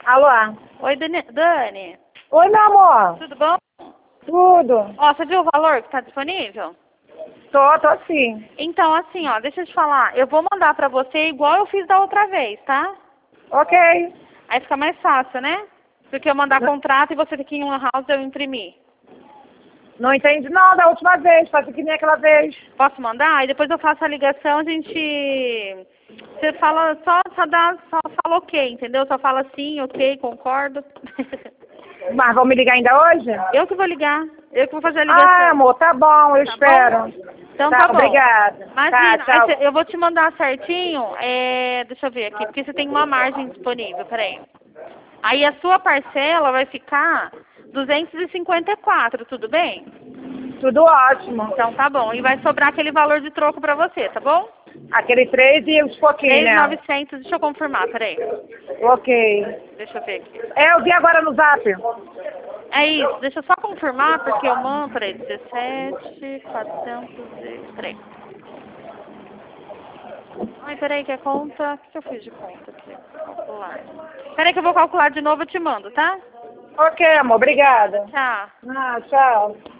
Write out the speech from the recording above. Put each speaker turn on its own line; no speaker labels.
Alô?
Oi, Dani.
Oi, meu amor.
Tudo bom?
Tudo.
Ó, você viu o valor que tá disponível?
Tô sim.
Então, assim, ó, deixa eu te falar. Eu vou mandar pra você igual eu fiz da outra vez, tá?
Ok.
Aí fica mais fácil, né? Do que eu mandar contrato e você ter que ir em uma house e eu imprimir.
Não entendi não da última vez, faço que nem aquela vez.
Posso mandar? Aí depois eu faço a ligação, a gente... Você fala, só fala ok, entendeu? Só fala sim, ok, concordo.
Mas vão me ligar ainda hoje?
Eu que vou ligar. Eu que vou fazer a ligação.
Ah, amor, tá bom, eu
Tá
espero.
bom? Então tá bom.
Obrigada.
Imagina,
Tá, tchau.
eu vou te mandar certinho, deixa eu ver aqui, porque você tem uma margem disponível, peraí. Aí a sua parcela vai ficar 254, tudo bem?
Tudo ótimo.
Então tá bom, e vai sobrar aquele valor de troco pra você, tá bom?
Aquele 3 e os pouquinhos, né?
3.900, deixa eu confirmar, peraí.
Ok.
Deixa eu ver aqui.
É, eu vi agora no zap.
É isso, deixa eu só confirmar, porque eu mando, peraí, 17.400, peraí. Ai, peraí, que a conta... O que eu fiz de conta aqui? Calcular. Peraí que eu vou calcular de novo e te mando, tá?
Ok, amor, obrigada.
Tchau.
Ah, tchau.